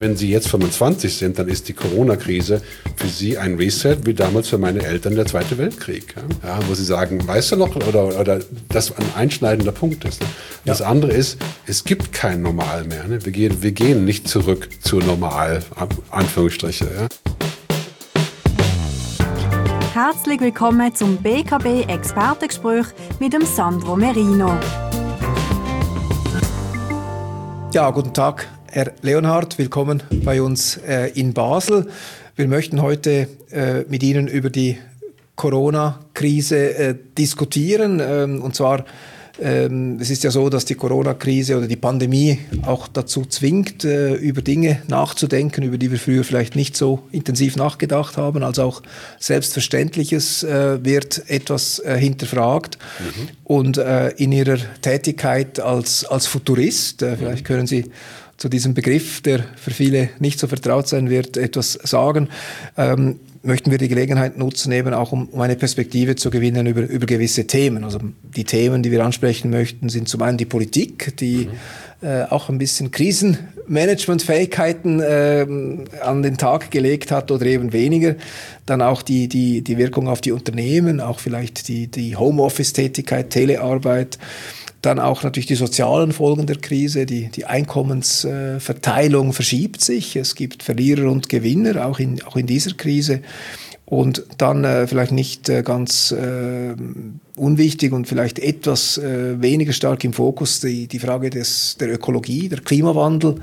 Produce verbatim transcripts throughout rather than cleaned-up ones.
Wenn Sie jetzt fünfundzwanzig sind, dann ist die Corona-Krise für Sie ein Reset, wie damals für meine Eltern der Zweite Weltkrieg. Ja, wo Sie sagen, weißt du noch, oder, oder das ein einschneidender Punkt ist. Ne? Das ja. andere ist, es gibt kein Normal mehr. Ne? Wir gehen, wir gehen nicht zurück zu Normal, Anführungsstriche. Ja? Herzlich willkommen zum B K B-Expertengespräch mit dem Sandro Merino. Ja, guten Tag, Herr Leonhardt, willkommen bei uns äh, in Basel. Wir möchten heute äh, mit Ihnen über die Corona-Krise äh, diskutieren. Ähm, und zwar, ähm, es ist ja so, dass die Corona-Krise oder die Pandemie auch dazu zwingt, äh, über Dinge nachzudenken, über die wir früher vielleicht nicht so intensiv nachgedacht haben. Also auch Selbstverständliches äh, wird etwas äh, hinterfragt. Mhm. Und äh, in Ihrer Tätigkeit als, als Futurist, äh, vielleicht können Sie zu diesem Begriff, der für viele nicht so vertraut sein wird, etwas sagen, ähm, möchten wir die Gelegenheit nutzen, eben auch um, um eine Perspektive zu gewinnen über, über gewisse Themen. Also die Themen, die wir ansprechen möchten, sind zum einen die Politik, die mhm. äh, auch ein bisschen Krisenmanagementfähigkeiten äh, an den Tag gelegt hat oder eben weniger. Dann auch die, die, die Wirkung auf die Unternehmen, auch vielleicht die, die Homeoffice-Tätigkeit, Telearbeit. Dann auch natürlich die sozialen Folgen der Krise, die, die Einkommensverteilung äh, verschiebt sich. Es gibt Verlierer und Gewinner, auch in, auch in dieser Krise. Und dann äh, vielleicht nicht äh, ganz äh, unwichtig und vielleicht etwas äh, weniger stark im Fokus die, die Frage des, der Ökologie, der Klimawandel.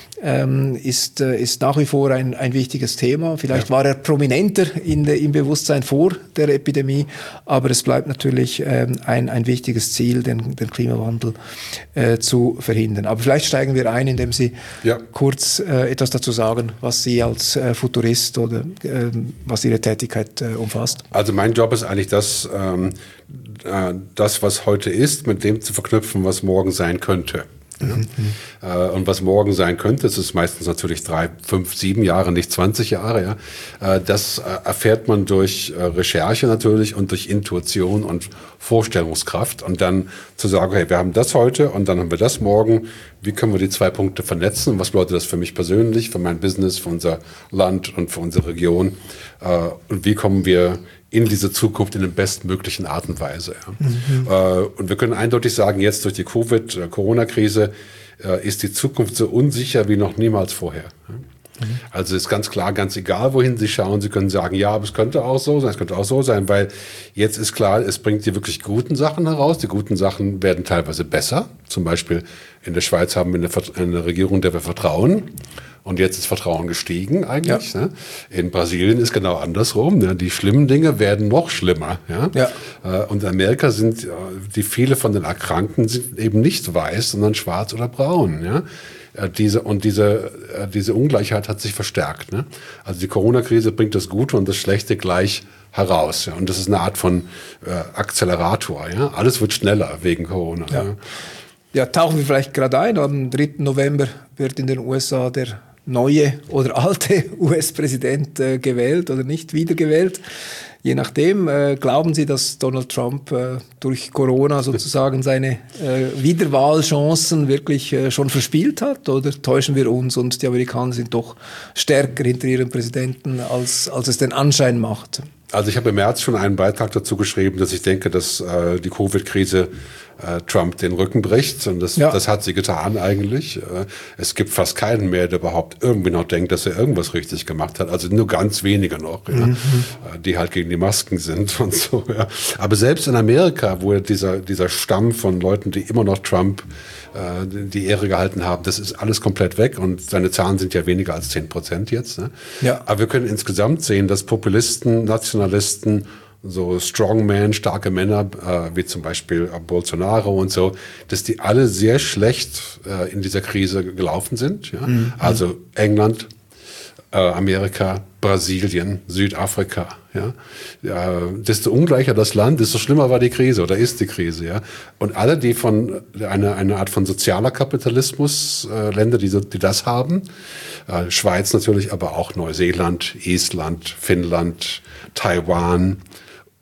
Ähm, ist, äh, ist nach wie vor ein, ein wichtiges Thema. Vielleicht ja. war er prominenter in de, im Bewusstsein vor der Epidemie, aber es bleibt natürlich ähm, ein, ein wichtiges Ziel, den, den Klimawandel äh, zu verhindern. Aber vielleicht steigen wir ein, indem Sie ja. kurz äh, etwas dazu sagen, was Sie als äh, Futurist oder äh, was Ihre Tätigkeit äh, umfasst. Also mein Job ist eigentlich das, ähm, äh, das, was heute ist, mit dem zu verknüpfen, was morgen sein könnte. Ja. Mhm. Äh, und was morgen sein könnte, das ist meistens natürlich drei, fünf, sieben Jahre, nicht zwanzig Jahre. Ja. Äh, das äh, erfährt man durch äh, Recherche natürlich und durch Intuition und Vorstellungskraft. Und dann zu sagen, hey, wir haben das heute und dann haben wir das morgen. Wie können wir die zwei Punkte vernetzen? Was bedeutet das für mich persönlich, für mein Business, für unser Land und für unsere Region? Äh, und wie kommen wir in diese Zukunft in der bestmöglichen Art und Weise. Ja. Mhm. Äh, und wir können eindeutig sagen, jetzt durch die Covid-Corona-Krise äh, ist die Zukunft so unsicher wie noch niemals vorher. Ja. Mhm. Also ist ganz klar, ganz egal, wohin Sie schauen, Sie können sagen, ja, aber es könnte auch so sein, es könnte auch so sein, weil jetzt ist klar, es bringt die wirklich guten Sachen heraus. Die guten Sachen werden teilweise besser. Zum Beispiel in der Schweiz haben wir eine, eine Regierung, der wir vertrauen. Und jetzt ist Vertrauen gestiegen eigentlich. Ja. Ne? In Brasilien ist genau andersrum. Ne? Die schlimmen Dinge werden noch schlimmer. Ja? Ja. Und in Amerika sind die viele von den Erkrankten sind eben nicht weiß, sondern schwarz oder braun. Ja? Diese, und diese, diese Ungleichheit hat sich verstärkt. Ne? Also die Corona-Krise bringt das Gute und das Schlechte gleich heraus. Ja? Und das ist eine Art von äh, Akzelerator. Ja? Alles wird schneller wegen Corona. Ja. Ja? Ja, tauchen wir vielleicht gerade ein. Am dritten November wird in den U S A der neue oder alte U S-Präsident äh, gewählt oder nicht wiedergewählt. Je nachdem, äh, glauben Sie, dass Donald Trump äh, durch Corona sozusagen seine äh, Wiederwahlchancen wirklich äh, schon verspielt hat? Oder täuschen wir uns und die Amerikaner sind doch stärker hinter ihrem Präsidenten, als, als es den Anschein macht? Also ich habe im März schon einen Beitrag dazu geschrieben, dass ich denke, dass äh, die Covid-Krise äh, Trump den Rücken bricht. Und das, ja. das hat sie getan eigentlich. Äh, es gibt fast keinen mehr, der überhaupt irgendwie noch denkt, dass er irgendwas richtig gemacht hat. Also nur ganz wenige noch, ja, mhm. äh, die halt gegen die Masken sind und so. Ja. Aber selbst in Amerika, wo dieser, dieser Stamm von Leuten, die immer noch Trump äh, die Ehre gehalten haben, das ist alles komplett weg. Und seine Zahlen sind ja weniger als zehn Prozent jetzt. Ne? Ja. Aber wir können insgesamt sehen, dass Populisten, Nationalisten, so Strongmen, starke Männer, äh, wie zum Beispiel Bolsonaro und so, dass die alle sehr schlecht äh, in dieser Krise gelaufen sind. Ja? Mhm. Also England, äh, Amerika, Brasilien, Südafrika. Ja? Ja, desto ungleicher das Land, desto schlimmer war die Krise oder ist die Krise. Ja? Und alle, die von eine, eine Art von sozialer Kapitalismus, äh, Länder, die, die das haben, äh, Schweiz natürlich, aber auch Neuseeland, Island, Finnland, Taiwan,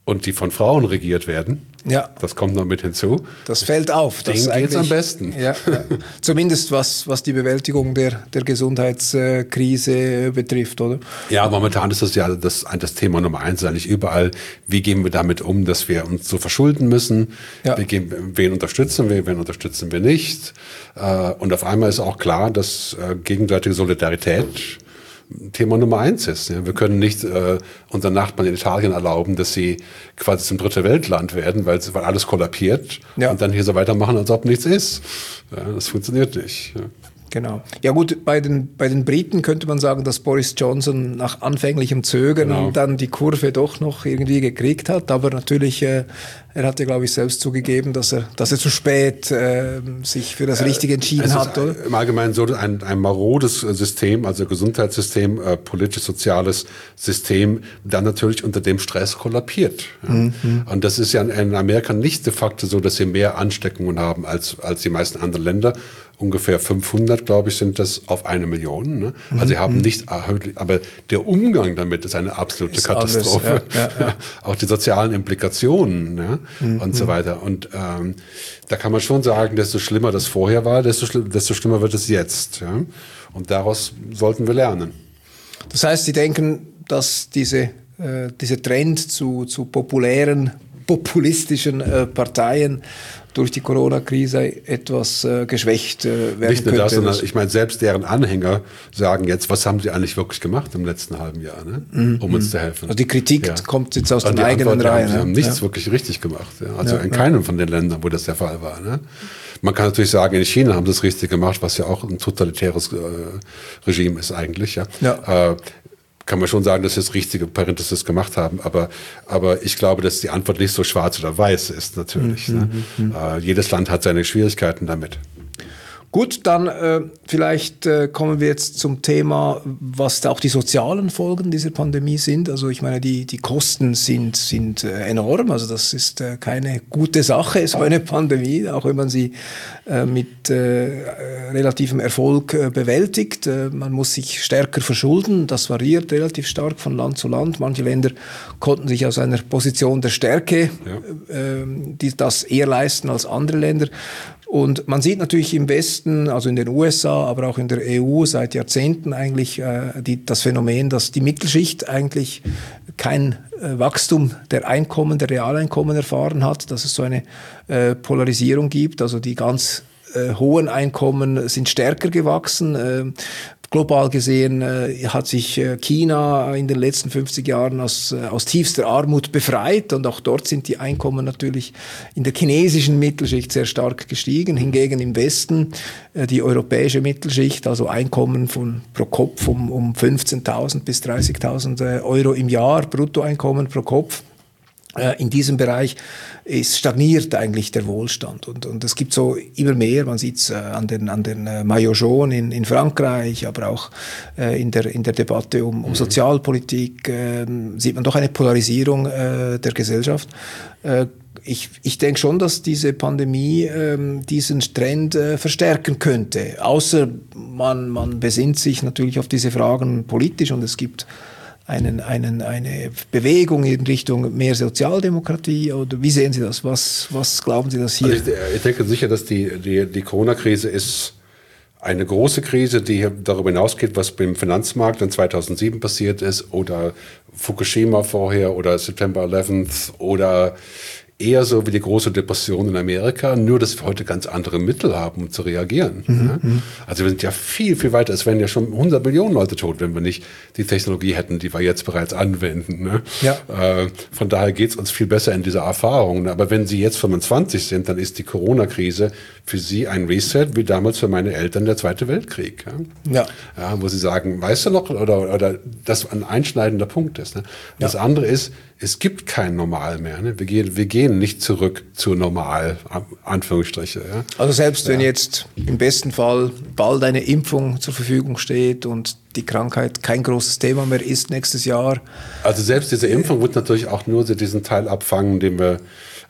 und die von Frauen regiert werden, ja. das kommt noch mit hinzu. Das fällt auf. Denen geht es am besten. Ja, ja. Zumindest was, was die Bewältigung der, der Gesundheitskrise betrifft, oder? Ja, momentan ist das ja das, das Thema Nummer eins eigentlich überall. Wie gehen wir damit um, dass wir uns so verschulden müssen? Ja. Wir gehen, wen unterstützen wir, wen unterstützen wir nicht? Und auf einmal ist auch klar, dass gegenseitige Solidarität Thema Nummer eins ist. Ja. Wir können nicht äh, unseren Nachbarn in Italien erlauben, dass sie quasi zum dritte Weltland werden, weil, weil alles kollabiert ja. und dann hier so weitermachen, als ob nichts ist. Ja, das funktioniert nicht. Ja. Genau. Ja gut, bei den, bei den Briten könnte man sagen, dass Boris Johnson nach anfänglichem Zögern genau. dann die Kurve doch noch irgendwie gekriegt hat. Aber natürlich, äh, er hat ja, glaube ich, selbst zugegeben, dass er, dass er zu spät äh, sich für das Richtige entschieden es hat. Ist oder? Im Allgemeinen so ein, ein marodes System, also Gesundheitssystem, äh, politisch-soziales System, dann natürlich unter dem Stress kollabiert. Ja. Mhm. Und das ist ja in Amerika nicht de facto so, dass sie mehr Ansteckungen haben als, als die meisten anderen Länder. Ungefähr fünfhundert, glaube ich, sind das auf eine Million. Ne? Also sie haben nicht erhöht, aber der Umgang damit ist eine absolute ist Katastrophe. Alles, ja, ja, ja. Auch die sozialen Implikationen ja? mhm. und so weiter. Und ähm, da kann man schon sagen, desto schlimmer das vorher war, desto, schli- desto schlimmer wird es jetzt. Ja? Und daraus sollten wir lernen. Das heißt, Sie denken, dass diese, äh, dieser Trend zu, zu populären, populistischen äh, Parteien durch die Corona-Krise etwas äh, geschwächt äh, werden Nicht nur könnte. das, sondern ich meine, selbst deren Anhänger sagen jetzt, was haben sie eigentlich wirklich gemacht im letzten halben Jahr, ne? Mhm. um uns zu helfen. Also die Kritik ja. kommt jetzt aus den eigenen Antwort, Reihen. Sie haben ja. nichts ja. wirklich richtig gemacht. Ja? Also ja, in ja. keinem von den Ländern, wo das der Fall war. Ne? Man kann natürlich sagen, in China haben sie es richtig gemacht, was ja auch ein totalitäres äh, Regime ist eigentlich. Ja. ja. Äh, kann man schon sagen, dass das richtige Parentis das gemacht haben, aber, aber ich glaube, dass die Antwort nicht so schwarz oder weiß ist, natürlich. Mhm, ne? mhm. Äh, jedes Land hat seine Schwierigkeiten damit. Gut, dann äh, vielleicht äh, kommen wir jetzt zum Thema, was da auch die sozialen Folgen dieser Pandemie sind. Also ich meine, die, die Kosten sind, sind äh, enorm. Also das ist äh, keine gute Sache, so eine Pandemie, auch wenn man sie äh, mit äh, relativem Erfolg äh, bewältigt. Äh, man muss sich stärker verschulden. Das variiert relativ stark von Land zu Land. Manche Länder konnten sich aus einer Position der Stärke ja. äh, die, das eher leisten als andere Länder. Und man sieht natürlich im Westen, also in den U S A, aber auch in der E U seit Jahrzehnten eigentlich äh, die, das Phänomen, dass die Mittelschicht eigentlich kein äh, Wachstum der Einkommen, der Realeinkommen erfahren hat, dass es so eine äh, Polarisierung gibt. Also die ganz äh, hohen Einkommen sind stärker gewachsen. Äh, Global gesehen äh, hat sich äh, China in den letzten fünfzig Jahren aus, äh, aus tiefster Armut befreit und auch dort sind die Einkommen natürlich in der chinesischen Mittelschicht sehr stark gestiegen. Hingegen im Westen äh, die europäische Mittelschicht, also Einkommen von pro Kopf um, um fünfzehntausend bis dreißigtausend äh, Euro im Jahr, Bruttoeinkommen pro Kopf. In diesem Bereich ist stagniert eigentlich der Wohlstand und, und es gibt so immer mehr, man sieht es äh, an den, an den äh, Maillot jaune in, in Frankreich, aber auch äh, in, der, in der Debatte um, um Sozialpolitik äh, sieht man doch eine Polarisierung äh, der Gesellschaft. Äh, ich, ich denke schon, dass diese Pandemie äh, diesen Trend äh, verstärken könnte, außer man, man besinnt sich natürlich auf diese Fragen politisch und es gibt Einen, einen, eine Bewegung in Richtung mehr Sozialdemokratie? Oder wie sehen Sie das? Was, was glauben Sie, dass hier... Also ich, ich denke sicher, dass die, die, die Corona-Krise ist eine große Krise, die darüber hinausgeht, was beim Finanzmarkt in zweitausendsieben passiert ist oder Fukushima vorher oder September eleventh oder eher so wie die große Depression in Amerika, nur dass wir heute ganz andere Mittel haben, um zu reagieren. Mhm, ja? Also wir sind ja viel, viel weiter. Es wären ja schon hundert Millionen Leute tot, wenn wir nicht die Technologie hätten, die wir jetzt bereits anwenden. Ne? Ja. Äh, von daher geht es uns viel besser in dieser Erfahrung. Aber wenn Sie jetzt fünfundzwanzig sind, dann ist die Corona-Krise für Sie ein Reset, wie damals für meine Eltern der Zweite Weltkrieg. Ja? Ja. Ja, wo Sie sagen, weißt du noch, oder, oder das ein einschneidender Punkt ist. Ne? Das ja. andere ist, es gibt kein Normal mehr. Ne? Wir gehen, wir gehen nicht zurück zu Normal, Anführungsstriche. Ja? Also selbst ja. wenn jetzt im besten Fall bald eine Impfung zur Verfügung steht und die Krankheit kein großes Thema mehr ist nächstes Jahr. Also selbst diese Impfung wird natürlich auch nur diesen Teil abfangen, den wir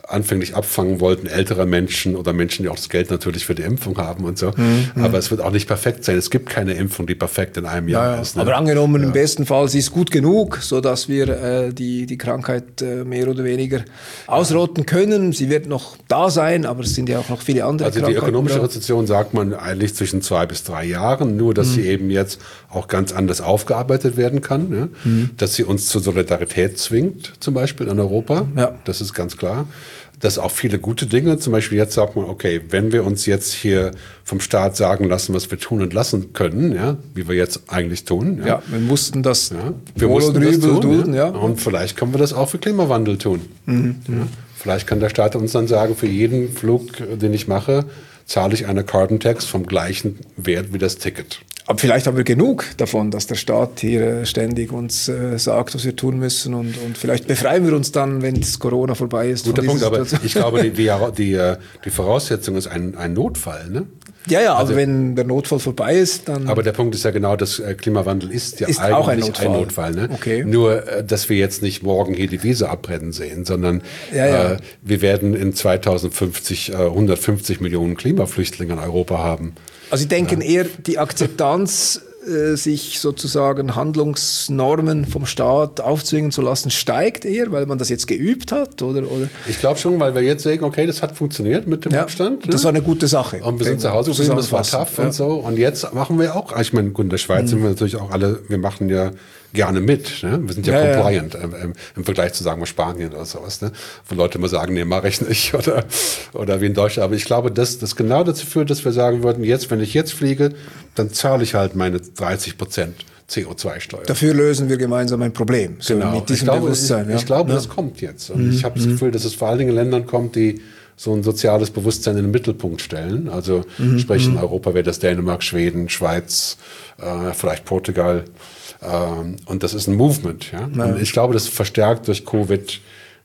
anfänglich abfangen wollten, ältere Menschen oder Menschen, die auch das Geld natürlich für die Impfung haben und so. Mhm. Aber es wird auch nicht perfekt sein. Es gibt keine Impfung, die perfekt in einem Jahr ja, ist. Ne? Aber angenommen, ja. im besten Fall, sie ist gut genug, sodass wir äh, die, die Krankheit äh, mehr oder weniger ausrotten können. Sie wird noch da sein, aber es sind ja auch noch viele andere also Krankheiten. Also die ökonomische da. Rezession sagt man eigentlich zwischen zwei bis drei Jahren, nur dass mhm. sie eben jetzt auch ganz anders aufgearbeitet werden kann. Ne? Mhm. Dass sie uns zur Solidarität zwingt, zum Beispiel in Europa. Ja. Das ist ganz klar. Dass auch viele gute Dinge, zum Beispiel jetzt sagt man, okay, wenn wir uns jetzt hier vom Staat sagen lassen, was wir tun und lassen können, ja, wie wir jetzt eigentlich tun. Ja, ja wir mussten das, ja, wir mussten das tun, tun ja. Ja. Und vielleicht können wir das auch für Klimawandel tun. Mhm. Ja. Vielleicht kann der Staat uns dann sagen, für jeden Flug, den ich mache, zahle ich eine Carbon Tax vom gleichen Wert wie das Ticket. Aber vielleicht haben wir genug davon, dass der Staat hier ständig uns äh, sagt, was wir tun müssen und, und vielleicht befreien wir uns dann, wenn das Corona vorbei ist. Guter Punkt, aber ich glaube, die, die, die, die Voraussetzung ist ein, ein Notfall, ne? Ja, ja, also, aber wenn der Notfall vorbei ist, dann... Aber der Punkt ist ja genau, dass Klimawandel ist ja ist eigentlich auch ein Notfall. Ein Notfall ne? Okay. Nur, dass wir jetzt nicht morgen hier die Wiese abbrennen sehen, sondern ja, ja. Äh, wir werden in zweitausendfünfzig äh, hundertfünfzig Millionen Klimaflüchtlinge in Europa haben. Also Sie denken ja. eher, die Akzeptanz, äh, sich sozusagen Handlungsnormen vom Staat aufzwingen zu lassen, steigt eher, weil man das jetzt geübt hat? Oder, oder? Ich glaube schon, weil wir jetzt sehen, okay, das hat funktioniert mit dem ja, Abstand. Ne? Das war eine gute Sache. Und wir sind zu Hause geblieben, das war tough ja. und so. Und jetzt machen wir auch, ich meine, gut, in der Schweiz mhm. sind wir natürlich auch alle, wir machen ja gerne mit. Ne? Wir sind ja, ja compliant ja. Im, im Vergleich zu, sagen wir, Spanien oder sowas. Ne? Wo Leute immer sagen, nee, mache ich nicht. Oder, oder wie in Deutschland. Aber ich glaube, dass das genau dazu führt, dass wir sagen würden, jetzt, wenn ich jetzt fliege, dann zahle ich halt meine dreißig Prozent C O zwei Steuer. Dafür lösen wir gemeinsam ein Problem. So genau. Mit diesem ich glaube, Bewusstsein. Ich, ja. ich glaube, ja. das kommt jetzt. Und mhm. ich habe das Gefühl, dass es vor allen Dingen in Ländern kommt, die so ein soziales Bewusstsein in den Mittelpunkt stellen. Also mhm. sprich in Europa wäre das Dänemark, Schweden, Schweiz, äh, vielleicht Portugal. Ähm, und das ist ein Movement. Ja? Ja. Und ich glaube, das verstärkt durch Covid.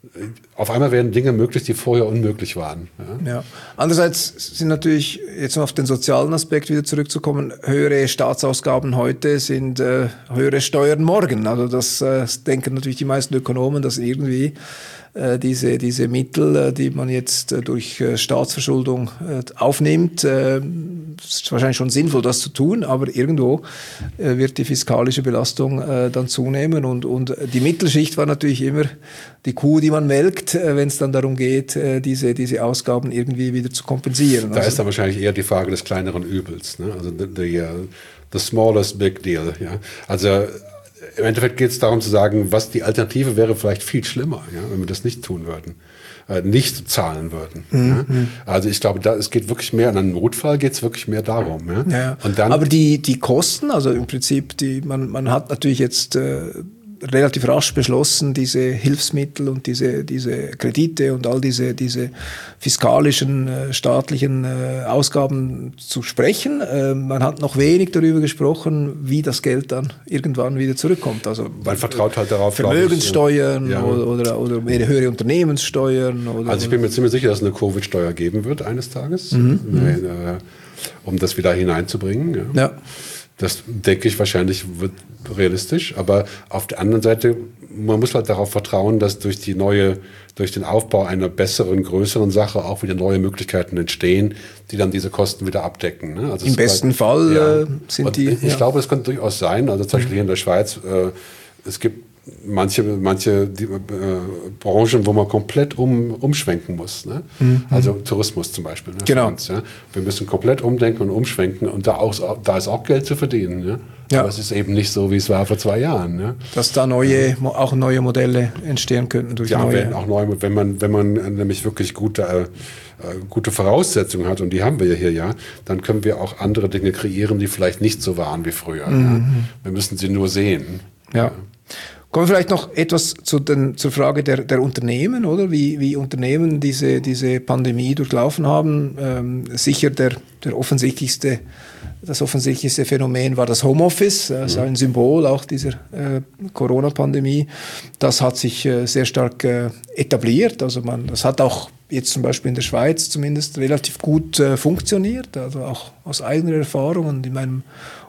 Auf einmal werden Dinge möglich, die vorher unmöglich waren. Ja. Ja. Andererseits sind natürlich, jetzt noch auf den sozialen Aspekt wieder zurückzukommen, höhere Staatsausgaben heute sind äh, höhere Steuern morgen. Also das äh, denken natürlich die meisten Ökonomen, dass irgendwie äh, diese, diese Mittel, äh, die man jetzt äh, durch äh, Staatsverschuldung äh, aufnimmt, äh, ist wahrscheinlich schon sinnvoll, das zu tun, aber irgendwo äh, wird die fiskalische Belastung äh, dann zunehmen und, und die Mittelschicht war natürlich immer die Kuh, die man melkt, äh, wenn es dann darum geht, äh, diese, diese Ausgaben irgendwie wieder zu kompensieren. Da also, ist dann wahrscheinlich eher die Frage des kleineren Übels, ne? Also the, the, uh, the smallest big deal. Ja? Also im Endeffekt geht es darum zu sagen, was die Alternative wäre, vielleicht viel schlimmer, ja? Wenn wir das nicht tun würden. Nicht zahlen würden. Mhm. Ja. Also ich glaube, da, es geht wirklich mehr, in einem Notfall geht es wirklich mehr darum. Ja. Ja. Und dann, aber die, die Kosten, also im Prinzip, die, man, man hat natürlich jetzt äh, relativ rasch beschlossen, diese Hilfsmittel und diese, diese Kredite und all diese, diese fiskalischen, äh, staatlichen äh, Ausgaben zu sprechen. Äh, man hat noch wenig darüber gesprochen, wie das Geld dann irgendwann wieder zurückkommt. Also man vertraut halt darauf, Vermögenssteuern ich, ja. oder, oder, oder mehr höhere Unternehmenssteuern. Oder, also ich bin mir ziemlich sicher, dass es eine Covid-Steuer geben wird eines Tages, mhm. Nein, äh, um das wieder hineinzubringen. Ja. ja. Das denke ich wahrscheinlich wird realistisch, aber auf der anderen Seite, man muss halt darauf vertrauen, dass durch die neue, durch den Aufbau einer besseren, größeren Sache auch wieder neue Möglichkeiten entstehen, die dann diese Kosten wieder abdecken. Ne? Also im besten halt, Fall ja. sind Und die. Ich ja. glaube, es könnte durchaus sein. Also zum Beispiel hier in der Schweiz, äh, es gibt manche, manche die, äh, Branchen, wo man komplett um, umschwenken muss. Ne? Mhm. Also Tourismus zum Beispiel. Ne? Genau. Uns, ja? Wir müssen komplett umdenken und umschwenken und da, auch, da ist auch Geld zu verdienen. Ne? Ja. Aber es ist eben nicht so, wie es war vor zwei Jahren. Ne? Dass da neue, ja. auch neue Modelle entstehen könnten durch ja, neue. Wenn auch neue, wenn man, wenn man nämlich wirklich gute, äh, gute Voraussetzungen hat, und die haben wir ja hier ja, dann können wir auch andere Dinge kreieren, die vielleicht nicht so waren wie früher. Mhm. Ja? Wir müssen sie nur sehen. Ja. ja. Kommen wir vielleicht noch etwas zu den, zur Frage der, der Unternehmen, oder? Wie, wie Unternehmen diese, diese Pandemie durchlaufen haben. Ähm, sicher der, der offensichtlichste, das offensichtlichste Phänomen war das Homeoffice, das ist ein Symbol auch dieser äh, Corona-Pandemie. Das hat sich äh, sehr stark äh, etabliert. Also man, das hat auch jetzt zum Beispiel in der Schweiz zumindest relativ gut äh, funktioniert. Also auch aus eigener Erfahrung und in meinem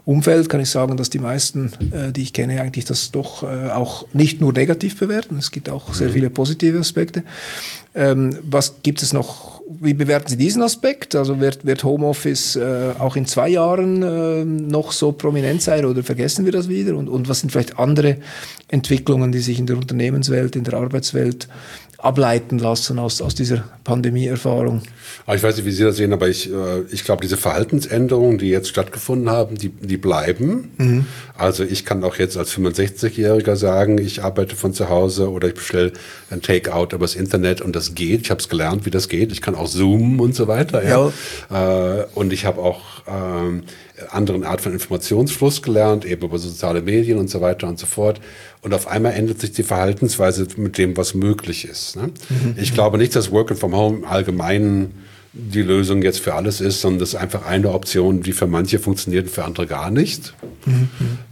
Umfeld kann ich sagen, dass die meisten, äh, die ich kenne, eigentlich das doch äh, auch nicht nur negativ bewerten. Es gibt auch sehr viele positive Aspekte. Ähm, was gibt es noch? Wie bewerten Sie diesen Aspekt? Also wird, wird Homeoffice äh, auch in zwei Jahren äh, noch so prominent sein oder vergessen wir das wieder? Und, und was sind vielleicht andere Entwicklungen, die sich in der Unternehmenswelt, in der Arbeitswelt ableiten lassen aus, aus dieser Pandemieerfahrung? Ich weiß nicht, wie Sie das sehen, aber ich, ich glaube, diese Verhaltensänderungen, die jetzt stattgefunden haben, die, die bleiben. Mhm. Also ich kann auch jetzt als fünfundsechzigjähriger sagen, ich arbeite von zu Hause oder ich bestelle ein Takeout übers Internet und das geht. Ich habe es gelernt, wie das geht. Ich kann auch zoomen und so weiter. Ja. Ja. Und ich habe auch ähm, anderen Art von Informationsfluss gelernt, eben über soziale Medien und so weiter und so fort. Und auf einmal ändert sich die Verhaltensweise mit dem, was möglich ist. Ne? Mhm. Ich glaube nicht, dass Working from Home allgemein die Lösung jetzt für alles ist, sondern das ist einfach eine Option, die für manche funktioniert und für andere gar nicht. Mhm.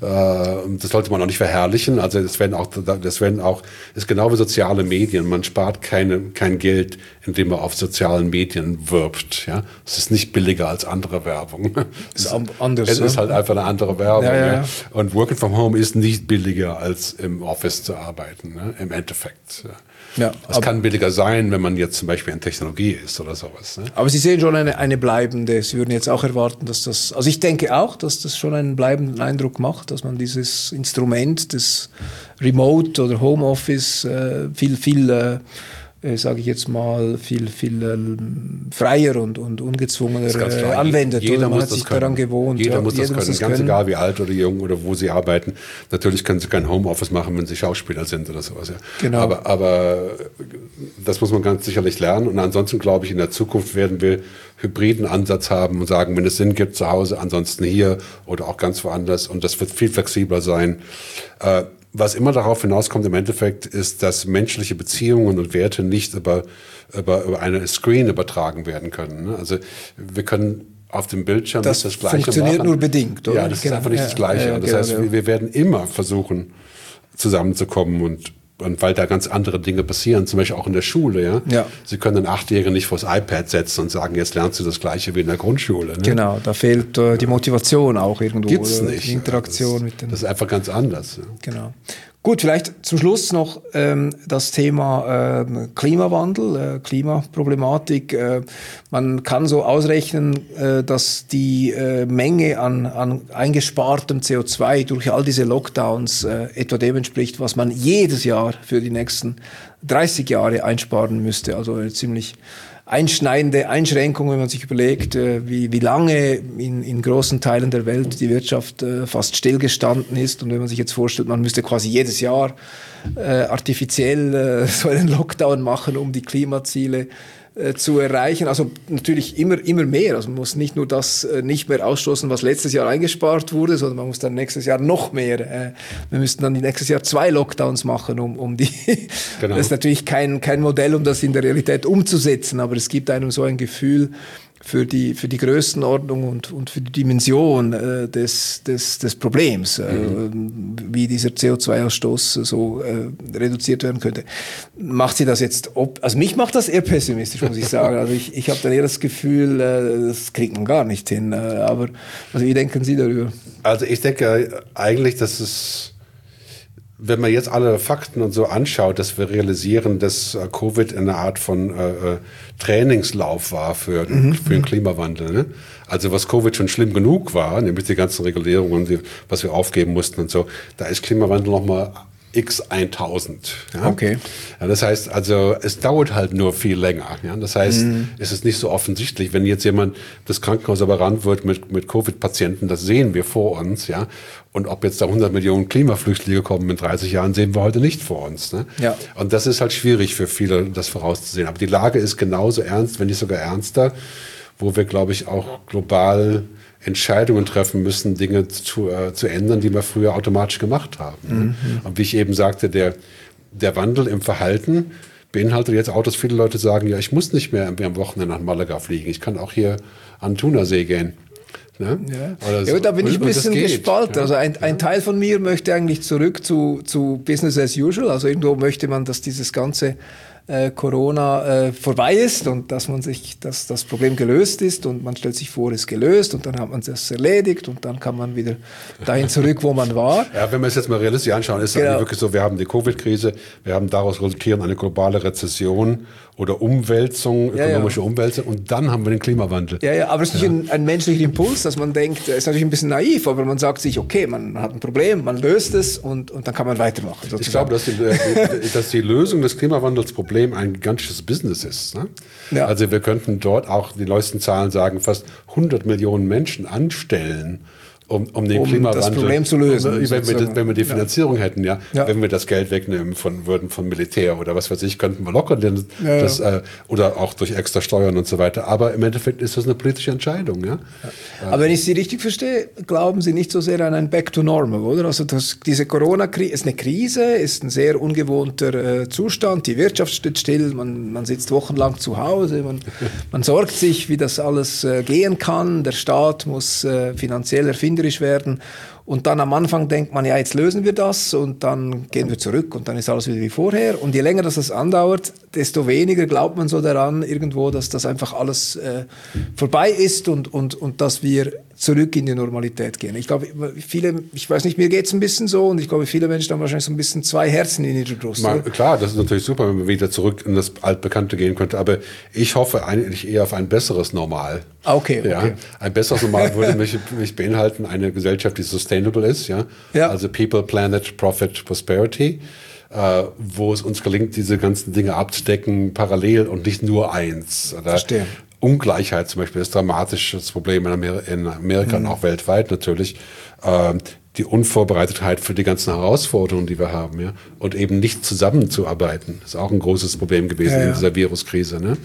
Äh, das sollte man auch nicht verherrlichen. Also das werden auch, das werden auch, ist genau wie soziale Medien. Man spart keine, kein Geld, indem man auf sozialen Medien wirbt. Ja, es ist nicht billiger als andere Werbung. Es ist anders. Es ist halt einfach eine andere Werbung. Ja, ja, ja. Ja. Und Working from Home ist nicht billiger als im Office zu arbeiten. Ne? Im Endeffekt. Ja. Ja, es kann billiger sein, wenn man jetzt zum Beispiel in Technologie ist oder sowas. Ne? Aber Sie sehen schon eine, eine bleibende, Sie würden jetzt auch erwarten, dass das, also ich denke auch, dass das schon einen bleibenden Eindruck macht, dass man dieses Instrument des Remote oder Homeoffice äh, viel, viel, äh, äh, sage ich jetzt mal, viel, viel äh, freier und, und ungezwungener äh, anwendet. Jeder oder? Man muss hat das sich können. daran gewohnt. Jeder ja, muss das jeder können, muss das ganz können. egal wie alt oder jung oder wo sie arbeiten. Natürlich können sie kein Homeoffice machen, wenn sie Schauspieler sind oder sowas. Ja. Genau. Aber, aber das muss man ganz sicherlich lernen. Und ansonsten glaube ich, in der Zukunft werden wir hybriden Ansatz haben und sagen, wenn es Sinn gibt, zu Hause, ansonsten hier oder auch ganz woanders. Und das wird viel flexibler sein. Äh, Was immer darauf hinauskommt im Endeffekt, ist, dass menschliche Beziehungen und Werte nicht über, über, über eine Screen übertragen werden können. Ne? Also wir können auf dem Bildschirm das, das Gleiche funktioniert machen. nur bedingt, oder? Ja, das genau. ist einfach nicht ja, das Gleiche. Ja, ja, das genau, heißt, ja. wir, wir werden immer versuchen, zusammenzukommen und Und weil da ganz andere Dinge passieren, zum Beispiel auch in der Schule. Ja? Ja. Sie können einen Achtjährigen nicht vors iPad setzen und sagen, jetzt lernst du das Gleiche wie in der Grundschule. Ne? Genau, da fehlt äh, die Motivation auch irgendwo. Gibt's oder nicht. Die Interaktion das, mit den. Das ist einfach ganz anders. Ja. Genau. Gut, vielleicht zum Schluss noch ähm, das Thema äh, Klimawandel, äh, Klimaproblematik. Äh, man kann so ausrechnen, äh, dass die äh, Menge an, an eingespartem C O zwei durch all diese Lockdowns äh, etwa dem entspricht, was man jedes Jahr für die nächsten dreißig Jahre einsparen müsste. Also eine ziemlich einschneidende Einschränkung, wenn man sich überlegt, äh, wie, wie lange in, in großen Teilen der Welt die Wirtschaft äh, fast stillgestanden ist. Und wenn man sich jetzt vorstellt, man müsste quasi jedes Jahr äh, artifiziell äh, so einen Lockdown machen, um die Klimaziele äh, zu erreichen. Also natürlich immer, immer mehr. Also man muss nicht nur das äh, nicht mehr ausstoßen, was letztes Jahr eingespart wurde, sondern man muss dann nächstes Jahr noch mehr. Äh, wir müssten dann nächstes Jahr zwei Lockdowns machen, um, um die. Genau. Das ist natürlich kein, kein Modell, um das in der Realität umzusetzen, aber es gibt einem so ein Gefühl für die, für die Größenordnung und, und für die Dimension äh, des, des, des Problems, äh, mhm. wie dieser C O zwei Ausstoß so äh, reduziert werden könnte. Macht Sie das jetzt, ob, also mich macht das eher pessimistisch, muss ich sagen. Also ich, ich habe dann eher das Gefühl, äh, das kriegt man gar nicht hin. Äh, aber also wie denken Sie darüber? Also ich denke eigentlich, dass es, wenn man jetzt alle Fakten und so anschaut, dass wir realisieren, dass äh, Covid eine Art von äh, Trainingslauf war für, mhm. für den Klimawandel. Ne? Also was Covid schon schlimm genug war, nämlich die ganzen Regulierungen, die, was wir aufgeben mussten und so, da ist Klimawandel nochmal x tausend. Ja? Okay. Ja, das heißt also, es dauert halt nur viel länger. Ja? Das heißt, mhm. es ist nicht so offensichtlich, wenn jetzt jemand das Krankenhaus überrannt wird mit, mit Covid-Patienten, das sehen wir vor uns, ja. Und ob jetzt da hundert Millionen Klimaflüchtlinge kommen in dreißig Jahren, sehen wir heute nicht vor uns. Ne? Ja. Und das ist halt schwierig für viele, das vorauszusehen. Aber die Lage ist genauso ernst, wenn nicht sogar ernster, wo wir, glaube ich, auch global Entscheidungen treffen müssen, Dinge zu, äh, zu ändern, die wir früher automatisch gemacht haben. Mhm. Ne? Und wie ich eben sagte, der, der Wandel im Verhalten beinhaltet jetzt auch, dass viele Leute sagen, ja, ich muss nicht mehr am Wochenende nach Malaga fliegen, ich kann auch hier an den Thunersee gehen. Ne? Ja. Oder so. Ja, da bin ich ein bisschen gespalten. Ja. Also ein, ein Teil von mir möchte eigentlich zurück zu, zu Business as usual. Also irgendwo möchte man, dass dieses ganze äh, Corona äh, vorbei ist und dass man sich, dass das Problem gelöst ist und man stellt sich vor, es ist gelöst und dann hat man das erledigt und dann kann man wieder dahin zurück, wo man war. Ja, wenn wir es jetzt mal realistisch anschauen, ist es genau. eigentlich wirklich so, wir haben die Covid-Krise, wir haben daraus resultierend eine globale Rezession oder Umwälzung, ökonomische ja, ja. Umwälzung und dann haben wir den Klimawandel. Ja, ja, aber es ist ja. nicht ein, ein menschlicher Impuls, dass man denkt, es ist natürlich ein bisschen naiv, aber man sagt sich, okay, man hat ein Problem, man löst es und, und dann kann man weitermachen. Sozusagen. Ich glaube, dass die, dass die Lösung des Klimawandelsproblems ein gigantisches Business ist. Ne? Ja. Also wir könnten dort auch, die neuesten Zahlen sagen, fast hundert Millionen Menschen anstellen, Um, um den um Klimawandel, das Problem zu lösen. Um, wenn, wir, das, wenn wir die Finanzierung ja. hätten, ja, ja, wenn wir das Geld wegnehmen von würden von Militär oder was weiß ich, könnten wir locker den, ja, das, ja. Äh, oder auch durch extra Steuern und so weiter. Aber im Endeffekt ist das eine politische Entscheidung, ja. ja. Aber wenn ich Sie richtig verstehe, glauben Sie nicht so sehr an ein Back to Normal, oder? Also das, diese Corona-Krise ist eine Krise, ist ein sehr ungewohnter äh, Zustand. Die Wirtschaft steht still, man, man sitzt wochenlang zu Hause, man, man sorgt sich, wie das alles äh, gehen kann. Der Staat muss äh, finanziell erfinderisch werden und dann am Anfang denkt man, ja, jetzt lösen wir das und dann gehen wir zurück und dann ist alles wieder wie vorher und je länger das, das andauert, desto weniger glaubt man so daran irgendwo, dass das einfach alles äh, vorbei ist und, und, und dass wir zurück in die Normalität gehen. Ich glaube, viele, ich weiß nicht, mir geht es ein bisschen so und ich glaube, viele Menschen haben wahrscheinlich so ein bisschen zwei Herzen in ihrer Brust. Mal, klar, das ist natürlich super, wenn man wieder zurück in das Altbekannte gehen könnte, aber ich hoffe eigentlich eher auf ein besseres Normal. Okay, okay. Ja, ein besseres Normal würde mich, mich beinhalten, eine Gesellschaft, die sustainable ist, ja, ja. Also People, Planet, Profit, Prosperity, äh, wo es uns gelingt, diese ganzen Dinge abzudecken, parallel und nicht nur eins. Oder Verstehe. Ungleichheit zum Beispiel ist dramatisch, das Problem in Amerika, in Amerika mhm. und auch weltweit natürlich. Ähm, die Unvorbereitetheit für die ganzen Herausforderungen, die wir haben, ja, und eben nicht zusammenzuarbeiten, ist auch ein großes Problem gewesen ja, ja. in dieser Viruskrise. Ne?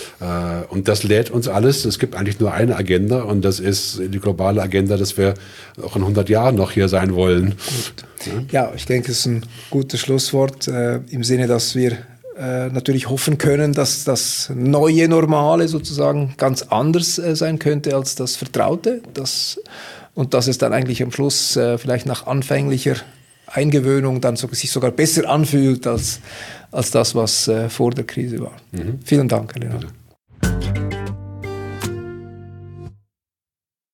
Äh, und das lädt uns alles. Es gibt eigentlich nur eine Agenda und das ist die globale Agenda, dass wir auch in hundert Jahren noch hier sein wollen. Gut. Ja, ja ich denke, es ist ein gutes Schlusswort äh, im Sinne, dass wir äh, natürlich hoffen können, dass das neue Normale sozusagen ganz anders äh, sein könnte als das Vertraute. Das Und dass es dann eigentlich am Schluss äh, vielleicht nach anfänglicher Eingewöhnung dann so, sich sogar besser anfühlt als, als das, was äh, vor der Krise war. Mhm. Vielen Dank, Herr Lehner.